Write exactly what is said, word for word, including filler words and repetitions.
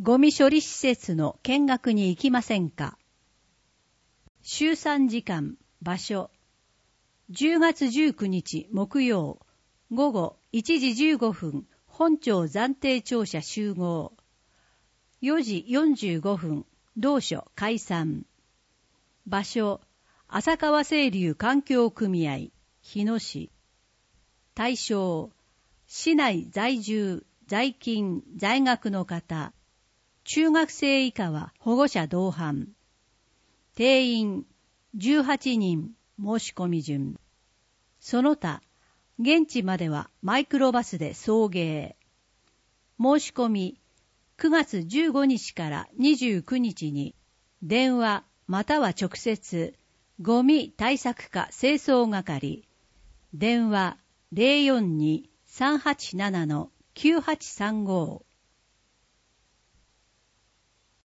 ゴミ処理施設の見学に行きませんか。週さん時間、場所。じゅうがつじゅうくにち木曜、午後いちじじゅうごふん、本庁暫定庁舎集合。よじよんじゅうごふん、同所解散。場所、浅川清流環境組合、日野市。対象、市内在住、在勤、在学の方。中学生以下は保護者同伴。定員じゅうはちにん、申し込み順。その他、現地まではマイクロバスで送迎。申し込み、くがつじゅうごにちからにじゅうくにちに、電話または直接、ゴミ対策課清掃係、電話 ゼロよんに さんはちなな きゅうはちさんご